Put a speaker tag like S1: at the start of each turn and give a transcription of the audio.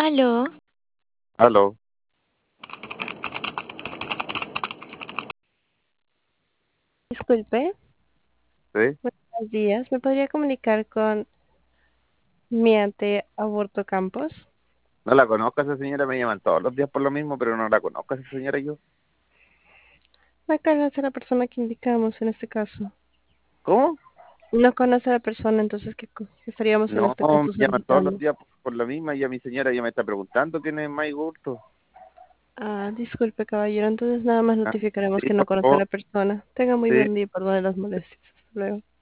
S1: Aló,
S2: Aló,
S1: disculpe,
S2: ¿sí?
S1: buenos días. ¿Me podría comunicar con Miante Aborto Campos?
S2: No la conozco a esa señora, me llaman todos los días por lo mismo, pero no la conozco a esa señora yo.
S1: No conoce a la persona que indicamos en este caso.
S2: ¿Cómo?
S1: No conoce a la persona, entonces ¿qué estaríamos en
S2: No,
S1: este
S2: me
S1: caso
S2: llaman todos los
S1: solicitando?
S2: días por la misma y a mi señora ya me está preguntando quién es Mike Gusto.
S1: Ah, disculpe, caballero. Entonces nada más
S2: Ah,
S1: notificaremos
S2: sí,
S1: que no
S2: por
S1: conoce a
S2: favor,
S1: la persona. Tenga muy
S2: sí.
S1: buen día, perdone las molestias. Hasta luego.